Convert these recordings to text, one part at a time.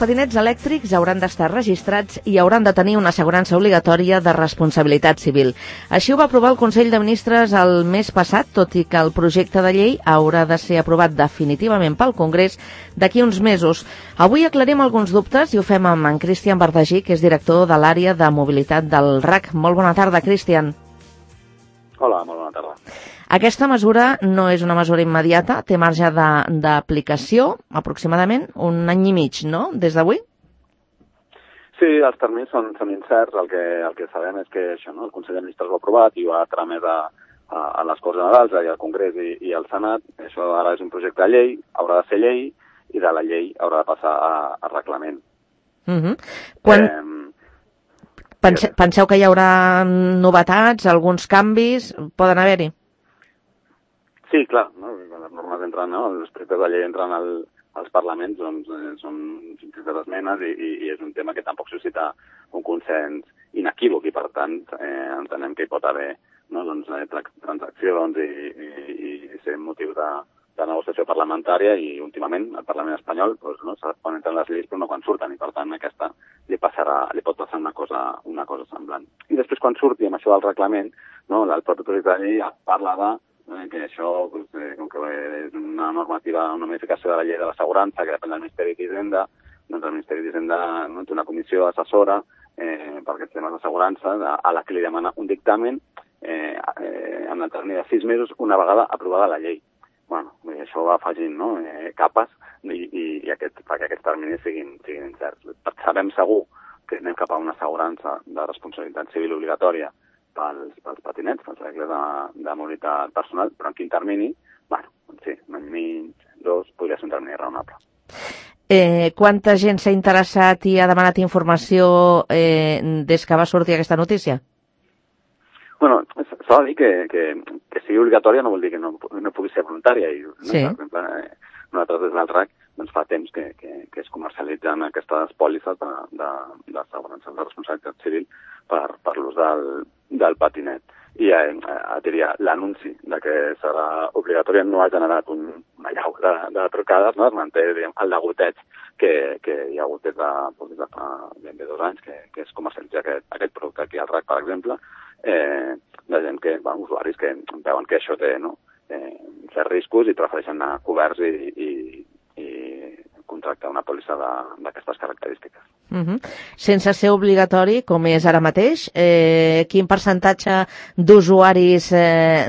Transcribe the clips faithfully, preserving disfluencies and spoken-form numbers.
patinets elèctrics hauran d'estar registrats i hauran de tenir una assegurança obligatòria de responsabilitat civil. Així ho va aprovar el Consell de Ministres el mes passat, tot i que el projecte de llei haurà de ser aprovat definitivament pel Congrés d'aquí uns mesos. Avui aclarim alguns dubtes i ho fem amb en Cristian Bardagí, que és director de l'àrea de mobilitat del R A C. Molt bona tarda, Cristian. Hola, molt bona tarda. Aquesta mesura no és una mesura immediata, té marge d'aplicació, aproximadament un any i mig, no?, des d'avui? Sí, els terminis són, són incerts. El que, el que sabem és que això, no? El Consell de Ministres ho ha aprovat i ho ha tramès a, a, a les Corts Generals, i al Congrés i, i al Senat. Això ara és un projecte de llei, haurà de ser llei, i de la llei haurà de passar a, a reglament. Uh-huh. Quan... Eh, Pense, penseu que hi haurà novetats, alguns canvis? Poden haver-hi? Sí, clar, no? Les normes entren, no? Els projectes de llei entren al, als parlaments, doncs eh, són cinquanta esmenes i, i, i és un tema que tampoc suscita un consens inequívoc i, per tant, eh, entenem que hi pot haver, no? doncs, eh, transaccions i, i, i ser motiu de, de negociació parlamentària, i últimament el Parlament espanyol doncs, no? quan entren les lleis però no quan surten, i per tant aquesta li, passarà, li pot passar una cosa, una cosa semblant. I després quan surti amb això del reglament, no? el propi projecte de llei parla de Eh, que això, pues, eh, com que és una normativa, una modificació de la llei de l'assegurança que depèn del Ministeri d'Hisenda, doncs el Ministeri d'Hisenda no, té una comissió assessora eh, per aquests temes d'assegurança, a la que li demana un dictamen eh, eh, amb el termini de sis mesos una vegada aprovada la llei. Bueno, això va afegint, no? eh, capes i, i, i aquest, perquè aquests terminis siguin, siguin incerts. Sabem segur que anem cap a una assegurança de responsabilitat civil obligatòria pels, pels patinets, pels vehicles de, de mobilitat personal, però en quin termini? Bueno, sí, un any mig, dos, podria ser un termini raonable. Eh, quanta gent s'ha interessat i ha demanat informació eh, des que va sortir aquesta notícia? Bueno, s'ha de dir que, que, que sigui obligatòria no vol dir que no, no pugui ser voluntària. I, no? Sí. Per exemple, eh, nosaltres des del R A C doncs fa temps que, que, que es comercialitzen aquestes pòlisses d'assegurances de, de, de responsabilitat civil per, per l'ús del, del patinet. I eh, eh, diria, l'anunci de que serà obligatòria no ha generat un, una llau de, de trucades, no? Es manté diguem, el degoteig que, que hi ha hagut des de, des de fa ben bé dos anys que, que es comercialitza aquest, aquest producte aquí al R A C, per exemple, eh, de gent que, bueno, usuaris que veuen que això té, no? eh, certs riscos i prefereixen anar coberts i, i, i contractar una pòlissa d'aquestes característiques. Uh-huh. Sense ser obligatori, com és ara mateix, eh, quin percentatge d'usuaris eh,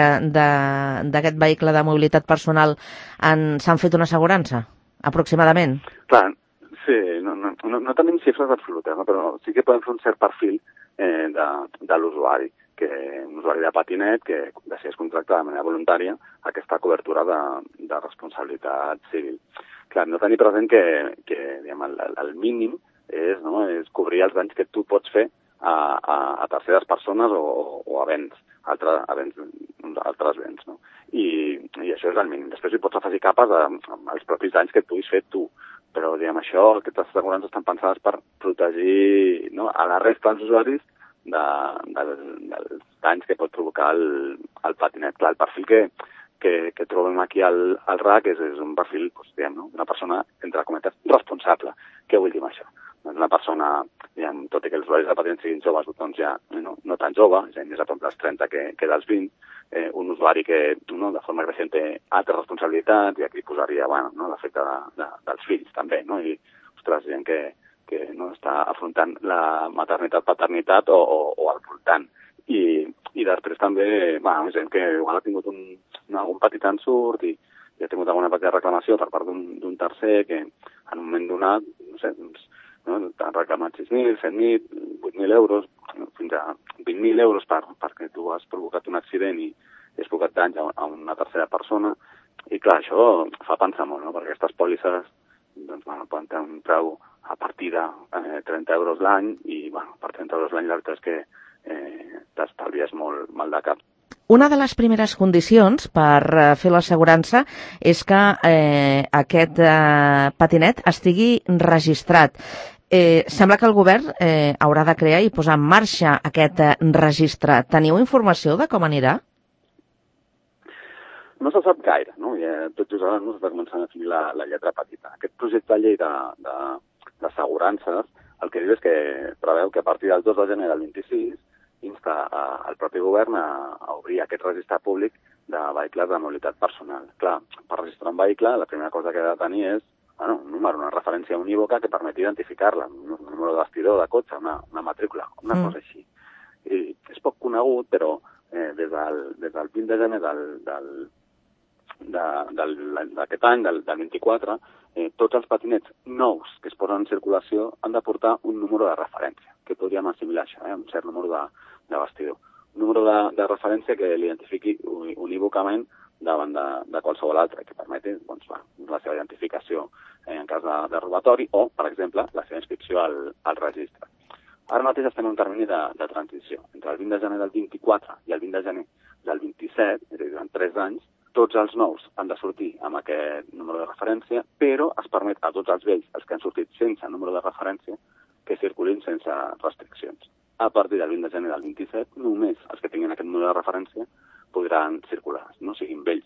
d'aquest vehicle de mobilitat personal s'han fet una assegurança, aproximadament? Clar, sí, no, no, no, no tenim xifres absolutes, no? Però sí que podem fer un cert perfil eh, de, de l'usuari, que un usuari de patinet que decideix contractar de manera voluntària aquesta cobertura de, de responsabilitat civil. Clar, no tenir present que, que diguem, el, el mínim és, no, és cobrir els danys que tu pots fer a, a, a terceres persones o, o a béns, altre, a béns, altres béns. No? I, I això és el mínim. Després hi pots afegir capes als propis danys que et puguis fer tu. Però, diguem, això, aquestes assegurances estan pensades per protegir, no, a la resta dels usuaris de, de, dels danys que pot provocar el, el patinet. Clar, el perfil que, que, que trobem aquí al, al R A C és, és un perfil, doncs, diguem, no? Una persona, entre cometes, responsable. Què vull dir amb això? Doncs una persona, diguem, tot i que els usuaris de patinets siguin joves, doncs ja no, no tan jove, ja més a prop dels trenta que, que dels vint, eh, un usuari que no, de forma creixent té altres responsabilitats, i aquí posaria bueno, no, l'efecte de, de, dels fills també, no? I, ostres, gent que, que no està afrontant la maternitat-paternitat o, o, o al voltant. I, i després també, bueno, gent que igual ha tingut un, algun petit ensurt i, i ha tingut alguna petita reclamació per part d'un tercer que en un moment donat, no sé, doncs, no, t'han reclamat sis mil, set mil, vuit mil euros, fins a vint mil euros per, perquè tu has provocat un accident i has provocat danys a, a una tercera persona. I clar, això fa pensar molt, no? Perquè aquestes pòlisses doncs, bueno, poden tenir un preu a partir de eh, trenta euros l'any i bueno, per trenta euros l'any la veritat és que eh, t'estalvies molt mal de cap. Una de les primeres condicions per eh, fer l'assegurança és que eh, aquest eh, patinet estigui registrat. Eh, sembla que el govern eh, haurà de crear i posar en marxa aquest eh, registre. Teniu informació de com anirà? No se sap gaire, no? I, eh, tot just ara no s'està començant a definir la, la lletra petita. Aquest projecte de llei de, de, d'assegurances, el que diu és que preveu que a partir del dos de gener del vint-i-sis insta al propi govern a, a obrir aquest registre públic de vehicles de mobilitat personal. Clar, per registrar un vehicle, la primera cosa que ha de tenir és bueno, un número, una referència unívoca que permeti identificar-la, un número de bastidor, de cotxe, una, una matrícula, una mm. cosa així. I és poc conegut, però eh, des, del, des del vint de gener del, del, d'aquest any, del, del vint-i-quatre, eh, tots els patinets nous que es posen en circulació han de portar un número de referència, que podríem assimilar això, eh, un cert número de, de bastidor. Un número de, de referència que l'identifiqui unívocament davant de, de qualsevol altre, que permeti doncs, va, la seva identificació eh, en cas de, de robatori o, per exemple, la seva inscripció al, al registre. Ara mateix estem en un termini de, de transició. Entre el vint de gener del vint-i-quatre i el vint de gener del vint-i-set, és a dir, durant tres anys, tots els nous han de sortir amb aquest número de referència, però es permet a tots els vells, els que han sortit sense número de referència, que circulin sense restriccions. A partir del vint de gener del vint-i-set, només els que tinguin aquest número de referència podran circular, no siguin vells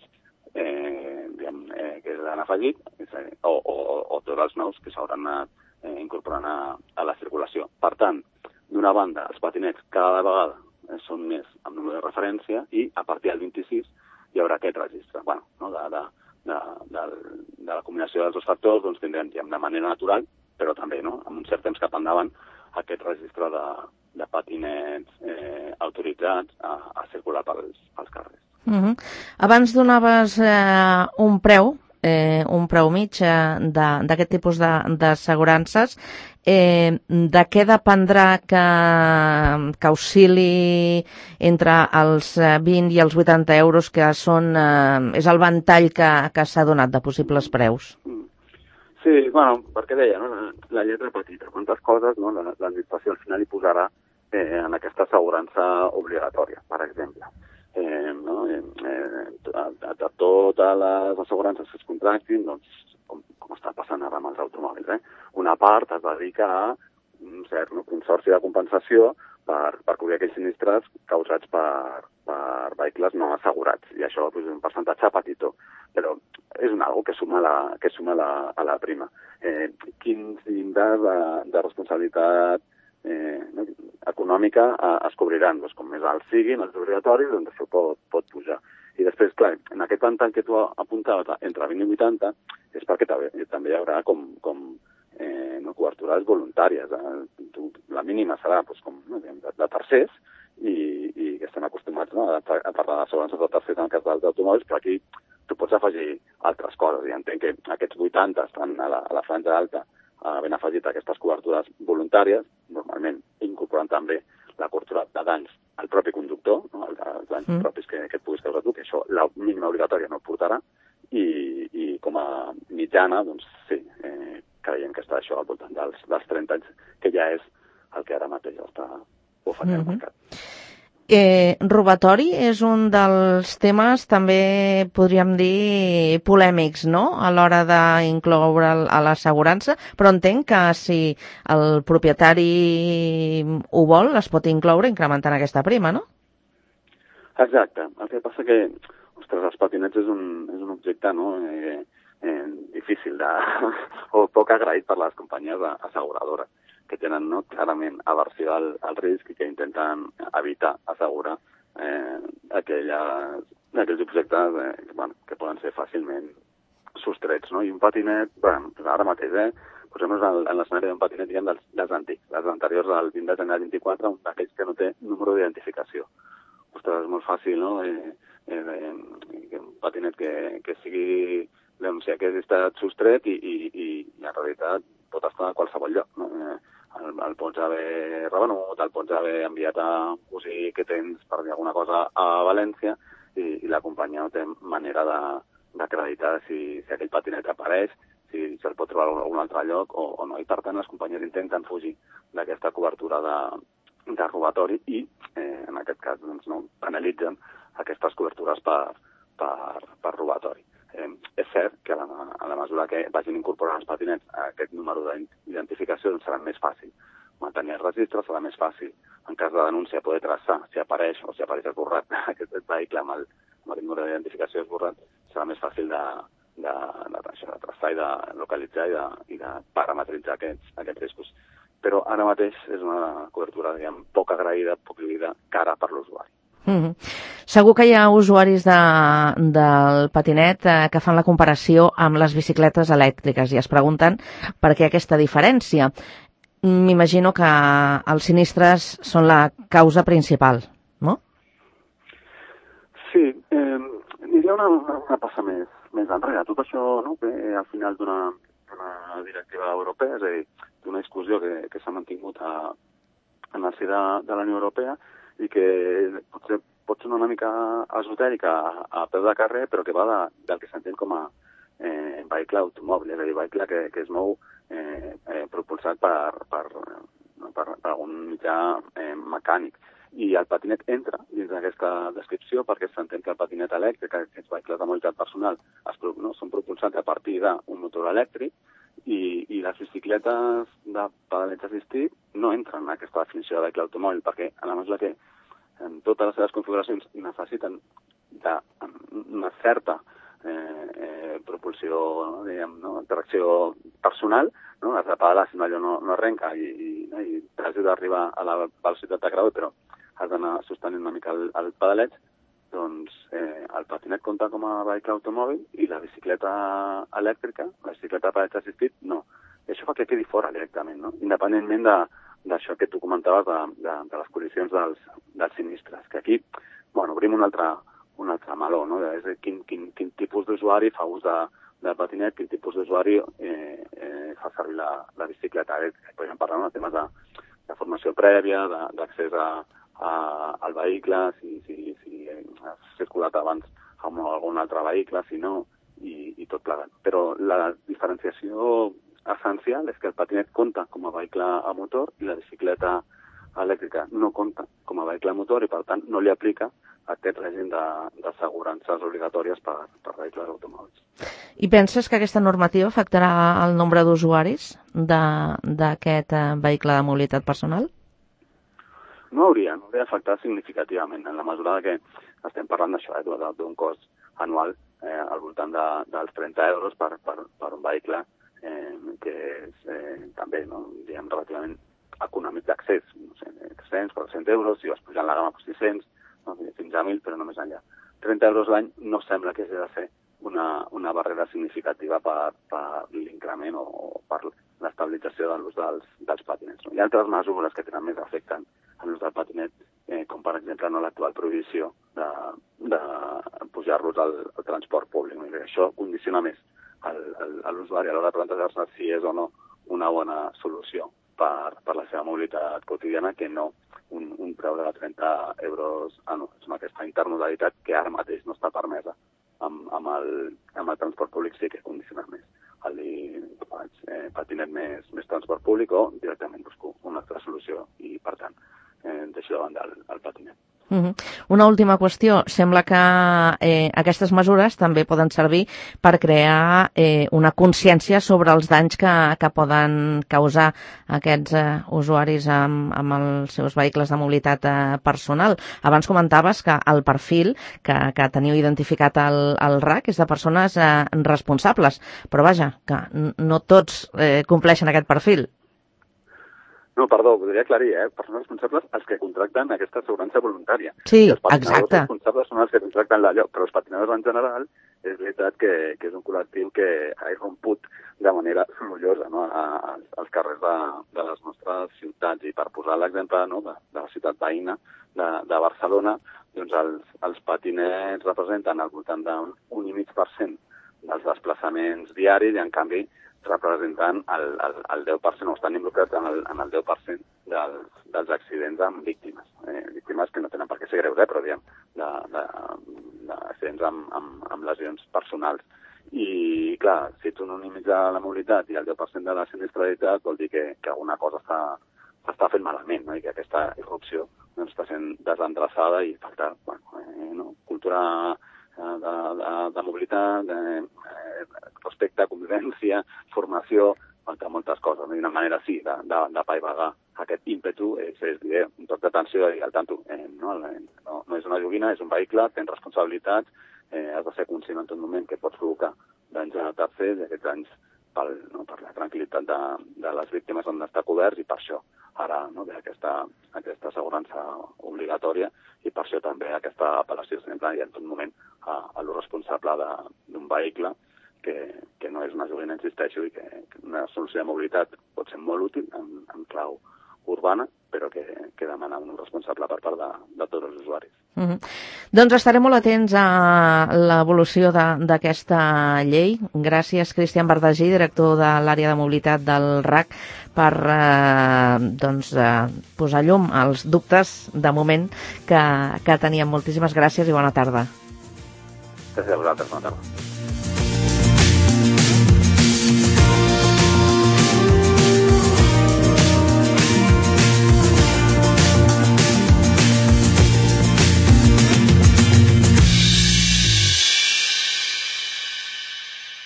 eh, diguem, eh, que l'han afegit o, o, o tots els nous que s'hauran anat eh, incorporant a, a la circulació. Per tant, d'una banda, els patinets cada vegada eh, són més amb número de referència i a partir del vint-i-sis hi haurà aquest registre. Bueno, no, de, de, de, de, de la combinació dels dos factors doncs, tindrem diguem, de manera natural, però també no, amb un cert temps cap endavant aquest registre de, de patinets eh, autoritzats a, a circular pels, pels carrers. Uh -huh. Abans donaves eh, un preu, eh, un preu mig eh, d'aquest tipus d'assegurances. Eh, de què dependrà que, que oscil·li entre els vint i els vuitanta euros, que són, eh, és el ventall que, que s'ha donat de possibles preus? Sí, bueno, perquè deia, no? la, la lletra petita, quantes coses no? l'administració al final hi posarà eh, en aquesta assegurança obligatòria, per exemple. Eh, no? eh, de, de totes les assegurances que es contractin, doncs, com, com està passant ara amb els automòbils, eh? una part es dedica a un cert no? consorci de compensació per, per cobrir aquells sinistres causats per, per vehicles no assegurats, i això doncs, és un percentatge petitó, però és una cosa que suma, la, que suma la, a la prima. Eh, quins llindars de, de responsabilitat eh, no, econòmica eh, es cobriran? Doncs, com més alt siguin els obligatoris, doncs això pot, pot pujar. I després, clar, en aquest ventall que tu apuntaves entre vint i vuitanta, és perquè també, també hi haurà com, com eh, no, cobertures voluntàries. Eh? Tu, la mínima serà doncs, com, no, de, de tercers, i, i que estem acostumats no, a, a parlar d'assegurances de tercers en el cas dels automòbils, però aquí tu pots afegir altres coses. I entenc que aquests vuitanta estan a la, a la franja alta, havent afegit aquestes cobertures voluntàries, normalment incorporant també la cobertura de danys al propi conductor, no? els, els danys mm. propis que, que et puguis causar tu, que això la mínima obligatòria no portarà, i, i com a mitjana, doncs sí, eh, creiem que està això al voltant dels, dels trenta anys, que ja és el que ara mateix està oferint mm-hmm. al mercat. Eh, robatori és un dels temes també, podríem dir, polèmics, no?, a l'hora d'incloure a l'assegurança, però entenc que si el propietari ho vol, es pot incloure incrementant aquesta prima, no? Exacte. El que passa que, ostres, els patinets és un, és un objecte, no?, eh, eh, difícil de, o poc agraït per les companyies asseguradores, que tenen no, clarament aversió al, al risc i que intenten evitar assegurar eh, aquelles, aquells objectes eh, que, bueno, que poden ser fàcilment sostrets. No? I un patinet, bueno, ara mateix, eh, posem-nos en, en l'escenari d'un patinet diguem, dels, dels antics, dels anteriors al vint de gener del vint-i-quatre, un d'aquells que no té número d'identificació. Ostres, és molt fàcil, no?, eh, eh, eh, un patinet que, que sigui denunciar que ha estat sostret i, i, i, i en realitat pot estar a qualsevol lloc, no? Eh, El, el pots haver revenut, el pots haver enviat a un cosí que tens per dir alguna cosa a València i, i la companyia no té manera d'acreditar si, si aquell patinet apareix, si se'l pot trobar a algun altre lloc o, o no. I per tant les companyies intenten fugir d'aquesta cobertura de, de robatori i eh, en aquest cas doncs, no, penalitzen aquestes cobertures per, per, per robatori. Eh, és cert que a la, a la mesura que vagin incorporant els patinets a aquest número d'identificació doncs serà més fàcil mantenir el registre, serà més fàcil en cas de denúncia poder traçar si apareix o si apareix esborrat aquest vehicle amb el, amb el número d'identificació esborrat, serà més fàcil de, de, de, de traçar i de localitzar i de, i de parametritzar aquests, aquests riscos. Però ara mateix és una cobertura, diguem, poc agraïda, poc lluïda, cara per l'usuari. Mm-hmm. Segur que hi ha usuaris de, del patinet eh, que fan la comparació amb les bicicletes elèctriques i es pregunten per què aquesta diferència. M'imagino que els sinistres són la causa principal, no? Sí, eh, aniria una, una, una passa més, més enrere. Tot això, no?, ve al final d'una directiva europea, és a dir, d'una discussió que, que s'ha mantingut a, en el si de, de la Unió Europea i que potser pot ser una mica esotèrica a, a peu de carrer, però que va de, del que s'entén com a eh, vehicle automòbil, és a dir, vehicle que, que es mou eh, eh, propulsat per, per, per, per algun mitjà eh, mecànic. I el patinet entra dins d'aquesta descripció perquè s'entén que el patinet elèctric, aquests vehicles de mobilitat personal, es, no, són propulsats a partir d'un motor elèctric i, i les bicicletes de pedalatge assistit no entren en aquesta definició de vehicle automòbil perquè a la mesura que en totes les seves configuracions necessiten d'una certa eh, eh, propulsió, no, diguem, no, tracció personal, no, has de pedalar si no allò no, no arrenca i, i, i t'ajuda a arribar a la velocitat de creuer, però has d'anar sostenint una mica el, el pedalet, doncs eh, el patinet compta com a vehicle automòbil i la bicicleta elèctrica, la bicicleta de pedalatge assistit, no. I això fa que quedi fora directament, no? Independentment de d'això que tu comentaves de, de, de les col·lisions dels, dels sinistres, que aquí, bueno, obrim un altre, un altre meló, no? És dir, quin, quin, quin tipus d'usuari fa ús de, del patinet, quin tipus d'usuari eh, eh, fa servir la, la bicicleta. Eh? Podríem parlar de temes de, de formació prèvia, d'accés a, a, al vehicle, si, si, si has circulat abans amb algun altre vehicle, si no, i, i tot plegat. Però la diferenciació essencial és que el patinet compta com a vehicle a motor i la bicicleta elèctrica no compta com a vehicle a motor i, per tant, no li aplica aquest règim d'assegurances obligatòries per, per vehicles automòbils. I penses que aquesta normativa afectarà el nombre d'usuaris d'aquest vehicle de mobilitat personal? No hauria, no hauria d'afectar significativament, en la mesura que estem parlant d'això, eh, d'un cost anual eh, al voltant de, dels trenta euros per, per, per un vehicle Eh, que és eh, també, no, diguem, relativament econòmic d'accés, no sé, tres-cents, quatre-cents euros, si vas pujant la gamma, doncs sis-cents, no, fins a mil, però no més enllà. trenta euros l'any no sembla que hagi de ser una, una barrera significativa per, per l'increment o, o per l'estabilització de l'ús dels, dels patinets. No? Hi ha altres mesures que tenen més efecte en l'ús del patinet, eh, com per exemple no, l'actual prohibició de, de pujar-los al, al transport públic. No? I això condiciona més a l'usuari a l'hora de plantejar-se si és o no una bona solució per, per la seva mobilitat quotidiana que no un, un preu de trenta euros anuals. Aquesta intermodalitat que ara mateix no està permesa amb, amb, el, amb el transport públic sí que condiciona més. El dir, faig eh, patinet més, més transport públic o directament busco una altra solució i, per tant, eh, deixo de banda el, el patinet. Uh-huh. Una última qüestió. Sembla que eh, aquestes mesures també poden servir per crear eh, una consciència sobre els danys que, que poden causar aquests eh, usuaris amb, amb els seus vehicles de mobilitat eh, personal. Abans comentaves que el perfil que, que teniu identificat al, al R A C és de persones eh, responsables, però vaja, que no tots eh, compleixen aquest perfil. No, perdó, podria aclarir, eh? Persones responsables els que contracten aquesta assegurança voluntària. Sí, I els patinadors exacte. responsables són els que contracten l'allò, però els patinadors en general és veritat que, que és un col·lectiu que ha irromput de manera sorollosa, no? a, a, als carrers de, de les nostres ciutats. I per posar l'exemple, no? de, de la ciutat veïna de, de Barcelona, doncs els, els patinets representen al voltant d'un un i mig per cent dels desplaçaments diaris i, en canvi, representant el, el, el deu per cent, o estan involucrats en el, en el deu per cent dels, dels accidents amb víctimes. Eh, víctimes que no tenen per què ser greus, eh, però diguem, d'accidents amb, amb, amb lesions personals. I, clar, si tu no minimitzes la mobilitat i el deu per cent de la sinistralitat, vol dir que, que alguna cosa està, està fent malament, no? I que aquesta irrupció doncs, està sent desendreçada i falta, bueno, eh, no? cultura de, de, de mobilitat, de, eh, respecte a convivència, formació, falta moltes coses. D'una manera, sí, de, de, de paivagar aquest ímpetu, és, és dir, un toc d'atenció i al tanto. Eh, no, no, no és una joguina, és un vehicle, tens responsabilitats, eh, has de ser conscient en tot moment que pots provocar danys a tercers, i aquests danys pel, no, per la tranquil·litat de, de les víctimes han d'estar coberts, i per això ara no, ve aquesta, aquesta assegurança obligatòria, i per això també aquesta apel·lació sempre i en tot moment a, a lo responsable d'un vehicle que, que no és una joguina, insisteixo, i que, que una solució de mobilitat pot ser molt útil en, en clau urbana, però que, que demana un responsable per part de, de tots els usuaris. Mm-hmm. Doncs estarem molt atents a l'evolució d'aquesta llei. Gràcies, Cristian Bardagí, director de l'àrea de mobilitat del R A C, per eh, doncs, eh, posar llum als dubtes de moment que, que teníem. Moltíssimes gràcies i bona tarda. Gràcies a vosaltres, bona tarda.